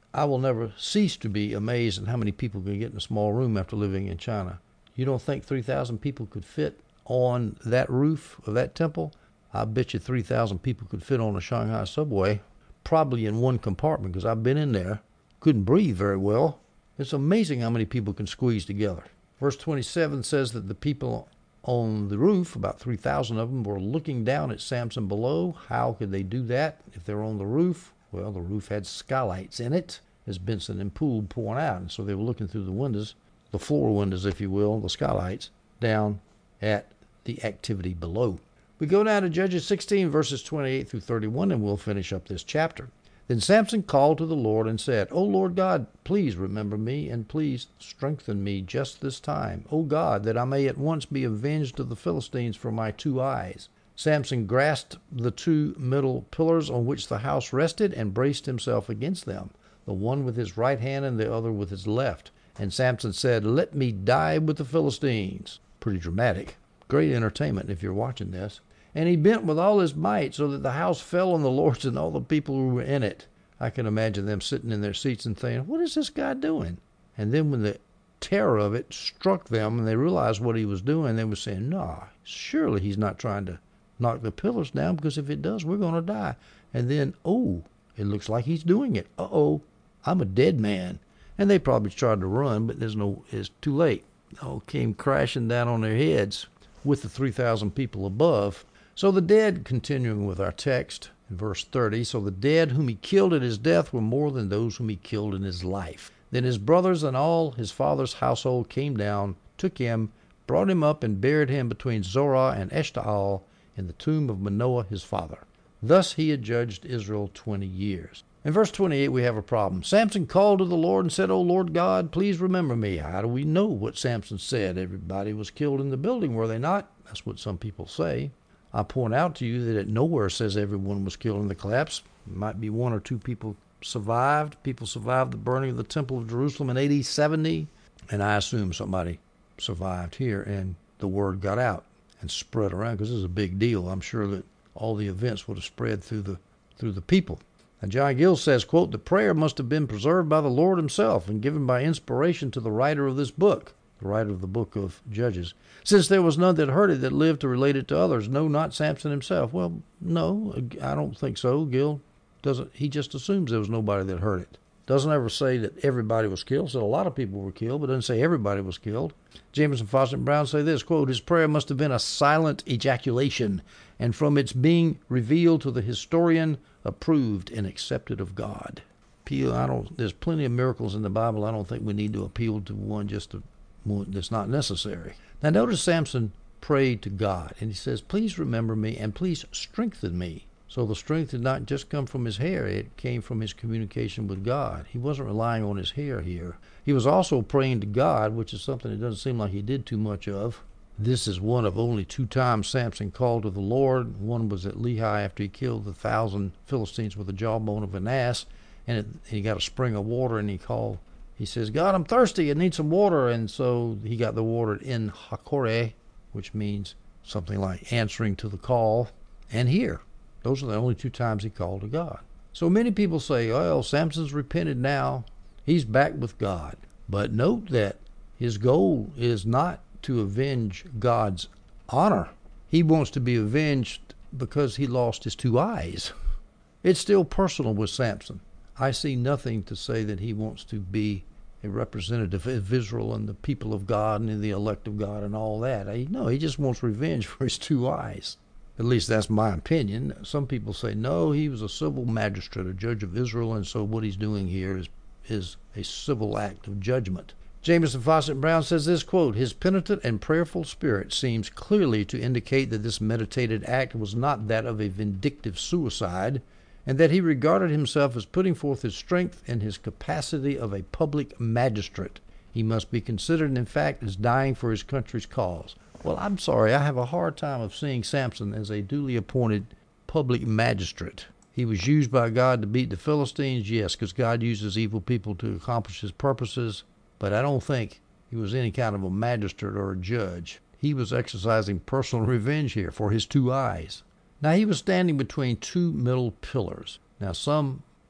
I will never cease to be amazed at how many people can get in a small room after living in China. You don't think three thousand people could fit on that roof of that temple? I bet you three thousand people could fit on a Shanghai subway, probably in one compartment, because I've been in there. Couldn't breathe very well. It's amazing how many people can squeeze together. Verse twenty-seven says that the people on the roof, about three thousand of them, were looking down at Samson below. How could they do that if they're on the roof? Well, the roof had skylights in it, as Benson and Poole point out. And so they were looking through the windows, the floor windows, if you will, the skylights, down at the activity below. We go now to Judges sixteen, verses twenty-eight through thirty-one, and we'll finish up this chapter. Then Samson called to the Lord and said, O Lord God, please remember me, and please strengthen me just this time, O God, that I may at once be avenged of the Philistines for my two eyes. Samson grasped the two middle pillars on which the house rested and braced himself against them, the one with his right hand and the other with his left. And Samson said, Let me die with the Philistines. Pretty dramatic. Great entertainment if you're watching this. And he bent with all his might so that the house fell on the lords and all the people who were in it. I can imagine them sitting in their seats and thinking, what is this guy doing? And then when the terror of it struck them and they realized what he was doing, they were saying, no, surely he's not trying to knock the pillars down, because if it does, we're going to die. And then, oh, it looks like he's doing it. Uh-oh, I'm a dead man. And they probably tried to run, but there's no, it's too late. Oh, came crashing down on their heads with the three thousand people above. So the dead, continuing with our text in verse thirty, so the dead whom he killed at his death were more than those whom he killed in his life. Then his brothers and all his father's household came down, took him, brought him up, and buried him between Zorah and Eshtaol in the tomb of Manoah his father. Thus he had judged Israel twenty years. In verse twenty-eight we have a problem. Samson called to the Lord and said, O Lord God, please remember me. How do we know what Samson said? Everybody was killed in the building, were they not? That's what some people say. I point out to you that it nowhere says everyone was killed in the collapse. It might be one or two people survived. People survived the burning of the Temple of Jerusalem in A D seventy, and I assume somebody survived here, and the word got out and spread around, because this is a big deal. I'm sure that all the events would have spread through the through the people. And John Gill says, quote, the prayer must have been preserved by the Lord himself and given by inspiration to the writer of this book, the writer of the book of Judges, since there was none that heard it that lived to relate it to others. No, not Samson himself. Well, no, I don't think so. Gill doesn't. He just assumes there was nobody that heard it. Doesn't ever say that everybody was killed. So a lot of people were killed, but doesn't say everybody was killed. Jameson, Fawcett, and Brown say this, quote, his prayer must have been a silent ejaculation, and from its being revealed to the historian, approved and accepted of God. Appeal, I don't. There's plenty of miracles in the Bible. I don't think we need to appeal to one just to one that's not necessary. Now notice Samson prayed to God, and he says, please remember me and please strengthen me. So the strength did not just come from his hair, it came from his communication with God. He wasn't relying on his hair here. He was also praying to God, which is something that doesn't seem like he did too much of. This is one of only two times Samson called to the Lord. One was at Lehi after he killed the thousand Philistines with the jawbone of an ass, and it, he got a spring of water, and he called. He says, God, I'm thirsty, I need some water. And so he got the water in Hakore, which means something like answering to the call. And here, those are the only two times he called to God. So many people say, well, Samson's repented now. He's back with God. But note that his goal is not to avenge God's honor. He wants to be avenged because he lost his two eyes. It's still personal with Samson. I see nothing to say that he wants to be a representative of Israel and the people of God and the elect of God and all that. I, no, he just wants revenge for his two eyes. At least that's my opinion. Some people say, no, he was a civil magistrate, a judge of Israel, and so what he's doing here is, is a civil act of judgment. Jameson, Fawcett, and Brown says this, quote, his penitent and prayerful spirit seems clearly to indicate that this meditated act was not that of a vindictive suicide, and that he regarded himself as putting forth his strength and his capacity of a public magistrate. He must be considered, in fact, as dying for his country's cause. Well, I'm sorry, I have a hard time of seeing Samson as a duly appointed public magistrate. He was used by God to beat the Philistines, yes, because God uses evil people to accomplish his purposes, but I don't think he was any kind of a magistrate or a judge. He was exercising personal revenge here for his two eyes. Now, he was standing between two middle pillars. Now, some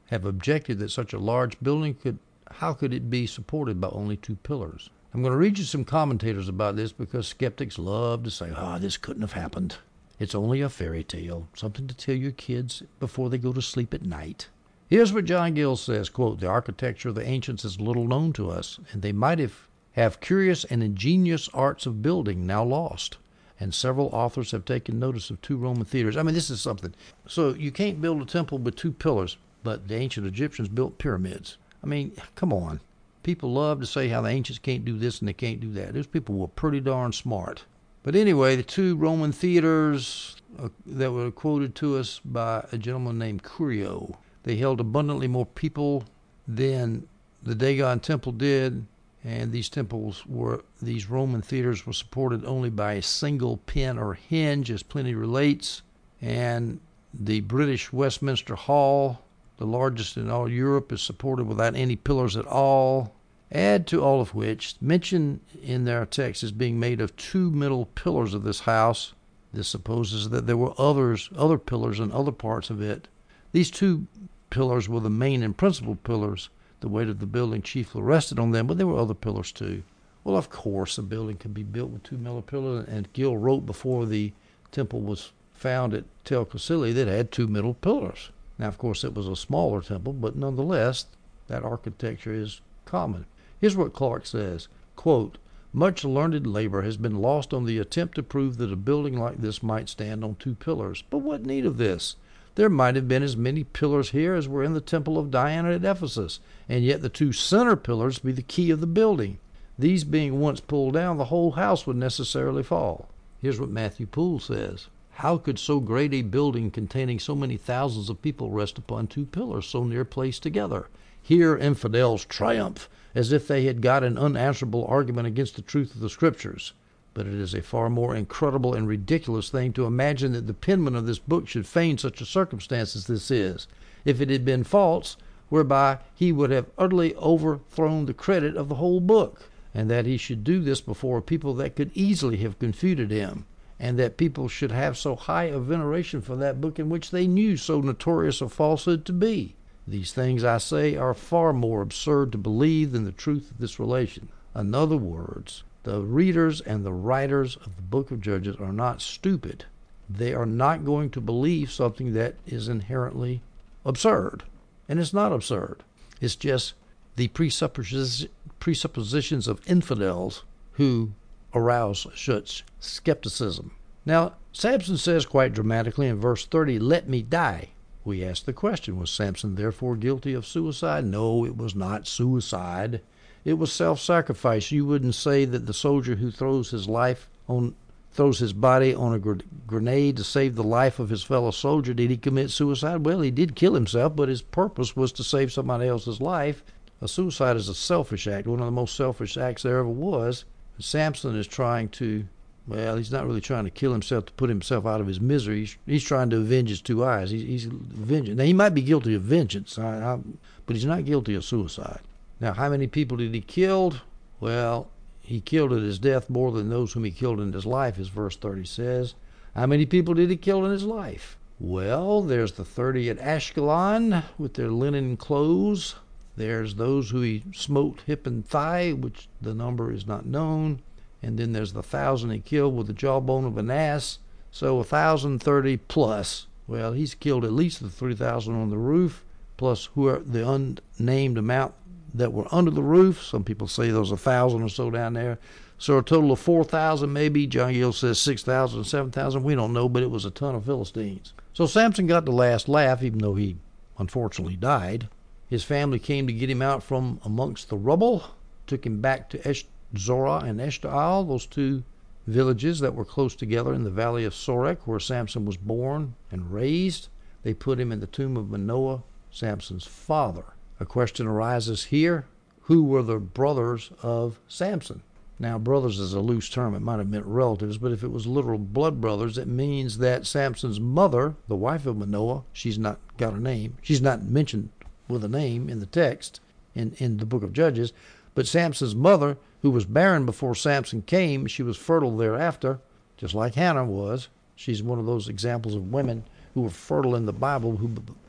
have objected that such a large building could, how could it be supported by only two pillars? I'm going to read you some commentators about this because skeptics love to say, oh, this couldn't have happened. It's only a fairy tale, something to tell your kids before they go to sleep at night. Here's what John Gill says, quote, the architecture of the ancients is little known to us, and they might have, have curious and ingenious arts of building now lost. And several authors have taken notice of two Roman theaters. I mean, this is something. So you can't build a temple with two pillars, but the ancient Egyptians built pyramids. I mean, come on. People love to say how the ancients can't do this and they can't do that. Those people were pretty darn smart. But anyway, the two Roman theaters uh, that were quoted to us by a gentleman named Curio, they held abundantly more people than the Dagon temple did, and these temples were, these Roman theaters were supported only by a single pin or hinge, as Pliny relates, and the British Westminster Hall, the largest in all Europe, is supported without any pillars at all. Add to all of which, mention in their text as being made of two middle pillars of this house. This supposes that there were others, other pillars in other parts of it. These two pillars were the main and principal pillars. The weight of the building chiefly rested on them, but there were other pillars too. Well, of course, a building could be built with two middle pillars, and Gill wrote before the temple was found at Tel Qasili that it had two middle pillars. Now, of course, it was a smaller temple, but nonetheless, that architecture is common. Here's what Clark says, quote, much learned labor has been lost on the attempt to prove that a building like this might stand on two pillars. But what need of this? There might have been as many pillars here as were in the temple of Diana at Ephesus, and yet the two center pillars be the key of the building. These being once pulled down, the whole house would necessarily fall. Here's what Matthew Poole says. How could so great a building containing so many thousands of people rest upon two pillars so near placed together? Here infidels triumph, as if they had got an unanswerable argument against the truth of the Scriptures. But it is a far more incredible and ridiculous thing to imagine that the penman of this book should feign such a circumstance as this is, if it had been false, whereby he would have utterly overthrown the credit of the whole book, and that he should do this before a people that could easily have confuted him, and that people should have so high a veneration for that book in which they knew so notorious a falsehood to be. These things, I say, are far more absurd to believe than the truth of this relation. In other words, the readers and the writers of the book of Judges are not stupid. They are not going to believe something that is inherently absurd. And it's not absurd. It's just the presuppos- presuppositions of infidels who arouse such skepticism. Now, Samson says quite dramatically in verse thirty, let me die. We ask the question, was Samson therefore guilty of suicide? No, it was not suicide. It was self-sacrifice. You wouldn't say that the soldier who throws his life on, throws his body on a gr- grenade to save the life of his fellow soldier, did he commit suicide? Well, he did kill himself, but his purpose was to save somebody else's life. A suicide is a selfish act, one of the most selfish acts there ever was. Samson is trying to, well, he's not really trying to kill himself to put himself out of his misery. He's, he's trying to avenge his two eyes. He's, he's vengeance. Now, he might be guilty of vengeance, I, I, but he's not guilty of suicide. Now, how many people did he kill? Well, he killed at his death more than those whom he killed in his life, as verse thirty says. How many people did he kill in his life? Well, there's the thirty at Ashkelon with their linen clothes. There's those who he smote hip and thigh, which the number is not known. And then there's the thousand he killed with the jawbone of an ass. So a thousand thirty plus. Well, he's killed at least the three thousand on the roof, plus who are the unnamed amount that were under the roof. Some people say there's a thousand or so down there. So a total of four thousand maybe. John Gill says six thousand, seven thousand. We don't know, but it was a ton of Philistines. So Samson got the last laugh, even though he unfortunately died. His family came to get him out from amongst the rubble, took him back to Esh- Zorah and Eshtaol, those two villages that were close together in the valley of Sorek, where Samson was born and raised. They put him in the tomb of Manoah, Samson's father. A question arises here. Who were the brothers of Samson? Now, brothers is a loose term. It might have meant relatives, but if it was literal blood brothers, it means that Samson's mother, the wife of Manoah, she's not got a name. She's not mentioned with a name in the text in, in the book of Judges, but Samson's mother, who was barren before Samson came, she was fertile thereafter, just like Hannah was. She's one of those examples of women who were fertile in the Bible, who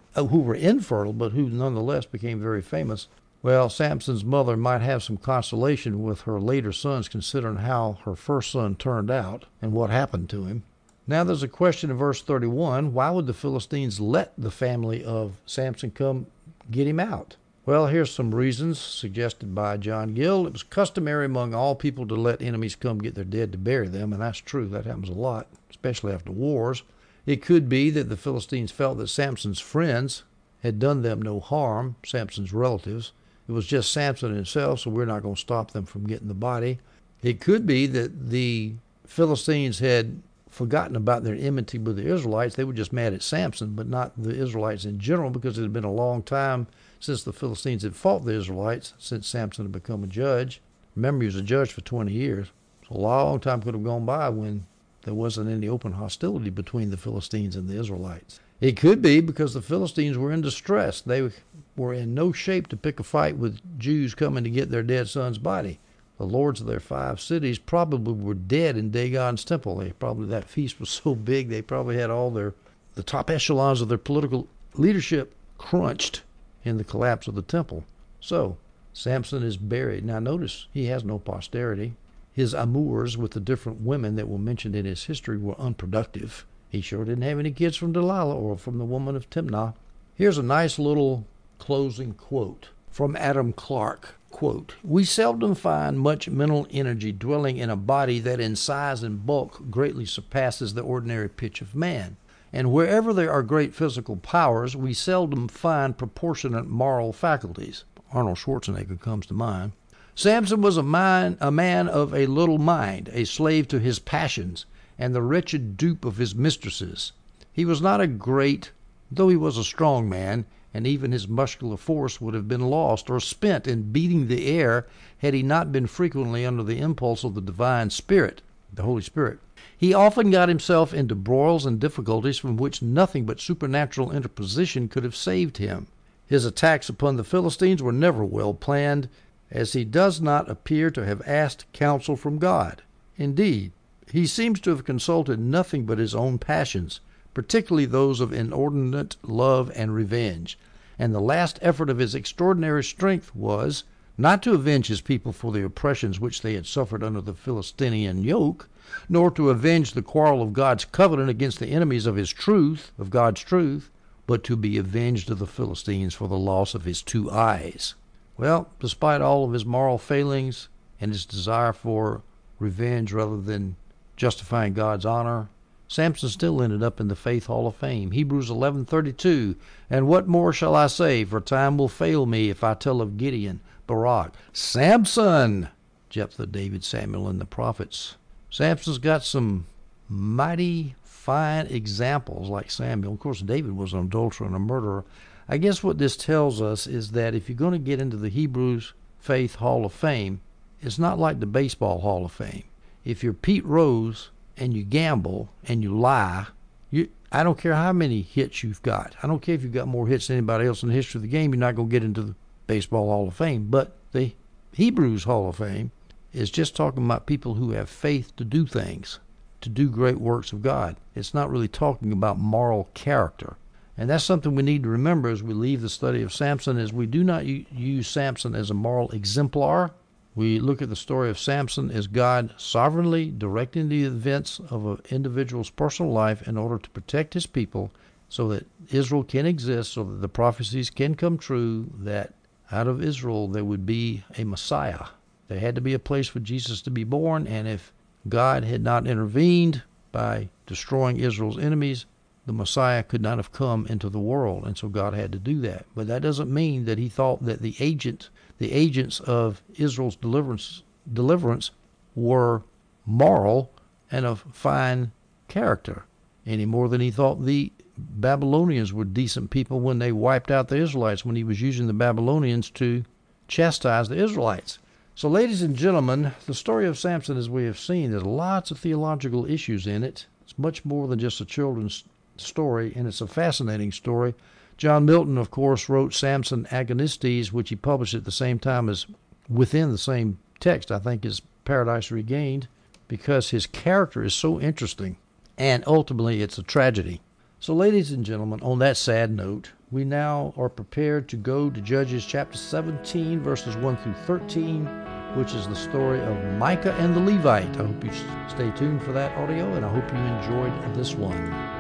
uh, who were infertile, but who nonetheless became very famous. Well, Samson's mother might have some consolation with her later sons, considering how her first son turned out and what happened to him. Now there's a question in verse thirty-one. Why would the Philistines let the family of Samson come get him out? Well, here's some reasons suggested by John Gill. It was customary among all people to let enemies come get their dead to bury them, and that's true. That happens a lot, especially after wars. It could be that the Philistines felt that Samson's friends had done them no harm, Samson's relatives. It was just Samson himself, so we're not going to stop them from getting the body. It could be that the Philistines had forgotten about their enmity with the Israelites. They were just mad at Samson, but not the Israelites in general, because it had been a long time since the Philistines had fought the Israelites, since Samson had become a judge. Remember, he was a judge for twenty years. So a long time could have gone by when there wasn't any open hostility between the Philistines and the Israelites. It could be because the Philistines were in distress. They were in no shape to pick a fight with Jews coming to get their dead son's body. The lords of their five cities probably were dead in Dagon's temple. They probably, that feast was so big, they probably had all their, the top echelons of their political leadership crunched in the collapse of the temple. So, Samson is buried. Now notice, he has no posterity. His amours with the different women that were mentioned in his history were unproductive. He sure didn't have any kids from Delilah or from the woman of Timnah. Here's a nice little closing quote from Adam Clarke. Quote, "We seldom find much mental energy dwelling in a body that in size and bulk greatly surpasses the ordinary pitch of man. And wherever there are great physical powers, we seldom find proportionate moral faculties." Arnold Schwarzenegger comes to mind. Samson was a man, a man of a little mind, a slave to his passions, and the wretched dupe of his mistresses. He was not a great, though he was a strong man, and even his muscular force would have been lost or spent in beating the air had he not been frequently under the impulse of the divine Spirit, the Holy Spirit. He often got himself into broils and difficulties from which nothing but supernatural interposition could have saved him. His attacks upon the Philistines were never well planned, as he does not appear to have asked counsel from God. Indeed, he seems to have consulted nothing but his own passions, particularly those of inordinate love and revenge. And the last effort of his extraordinary strength was, not to avenge his people for the oppressions which they had suffered under the Philistinian yoke, nor to avenge the quarrel of God's covenant against the enemies of his truth, of God's truth, but to be avenged of the Philistines for the loss of his two eyes. Well, despite all of his moral failings and his desire for revenge rather than justifying God's honor, Samson still ended up in the Faith Hall of Fame. Hebrews eleven thirty-two, "And what more shall I say? For time will fail me if I tell of Gideon, Barak, Samson, Jephthah, David, Samuel, and the prophets." Samson's got some mighty fine examples like Samuel. Of course, David was an adulterer and a murderer. I guess what this tells us is that if you're going to get into the Hebrews Faith Hall of Fame, it's not like the Baseball Hall of Fame. If you're Pete Rose and you gamble and you lie, you, I don't care how many hits you've got. I don't care if you've got more hits than anybody else in the history of the game, you're not going to get into the Baseball Hall of Fame. But the Hebrews Hall of Fame is just talking about people who have faith to do things, to do great works of God. It's not really talking about moral character. And that's something we need to remember as we leave the study of Samson, is we do not u- use Samson as a moral exemplar. We look at the story of Samson as God sovereignly directing the events of an individual's personal life in order to protect his people so that Israel can exist, so that the prophecies can come true, that out of Israel there would be a Messiah. There had to be a place for Jesus to be born, and if God had not intervened by destroying Israel's enemies, the Messiah could not have come into the world, and so God had to do that. But that doesn't mean that he thought that the agent, the agents of Israel's deliverance, deliverance were moral and of fine character, any more than he thought the Babylonians were decent people when they wiped out the Israelites, when he was using the Babylonians to chastise the Israelites. So, ladies and gentlemen, the story of Samson, as we have seen, there's lots of theological issues in it. It's much more than just a children's story, and it's a fascinating story. John Milton, of course, wrote Samson Agonistes, which he published at the same time as within the same text, I think, is Paradise Regained, because his character is so interesting, and ultimately it's a tragedy. So, ladies and gentlemen, on that sad note, we now are prepared to go to Judges chapter seventeen, verses one through thirteen, which is the story of Micah and the Levite. I hope you stay tuned for that audio, and I hope you enjoyed this one.